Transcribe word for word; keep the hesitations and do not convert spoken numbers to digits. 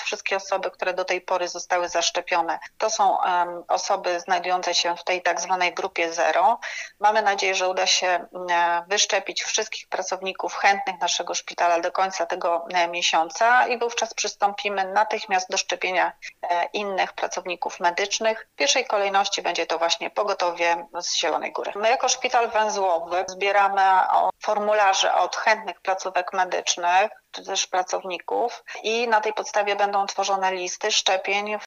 wszystkie osoby, które do tej pory zostały zaszczepione, to są um, osoby znajdujące się w tej tak zwanej grupie zero. Mamy nadzieję, że uda się wyszczepić wszystkich pracowników chętnych naszego szpitala do końca tego miesiąca i wówczas przystąpimy natychmiast do szczepienia innych pracowników medycznych. W pierwszej kolejności będzie to właśnie pogotowie z Zielonej Góry. My jako szpital węzłowy zbieramy formularze od chętnych placówek medycznych czy też pracowników i na tej podstawie będą tworzone listy szczepień